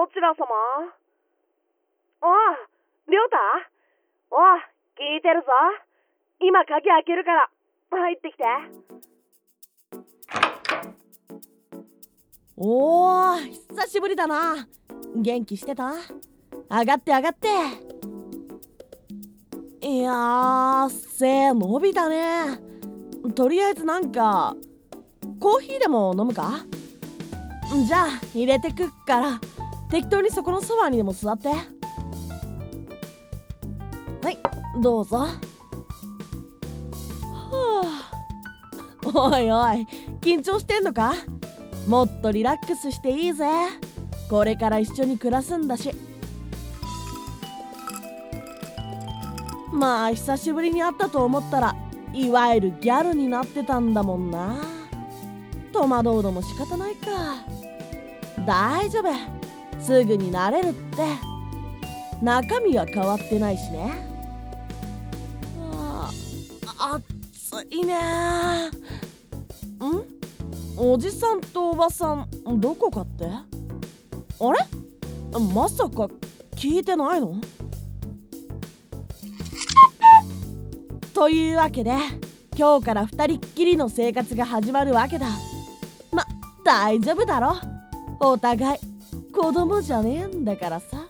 どちら様？おう、りょうた？おう、聞いてるぞ。今鍵開けるから入ってきて。 おー、久しぶりだな。元気してた？上がって上がって。いやー、背伸びたね。とりあえずなんかコーヒーでも飲むか？じゃあ入れてくっから適当にそこのソファにでも座って。はい、どうぞ。はあ、おいおい、緊張してんのか？もっとリラックスしていいぜ。これから一緒に暮らすんだし。まあ久しぶりに会ったと思ったらいわゆるギャルになってたんだもんな。戸惑うのも仕方ないか。大丈夫、すぐに慣れるって。中身は変わってないしね。暑いね。おじさんとおばさんどこかって？あれ？まさか聞いてないの？というわけで今日から二人っきりの生活が始まるわけだ。ま、大丈夫だろ。お互い子供じゃねえんだからさ。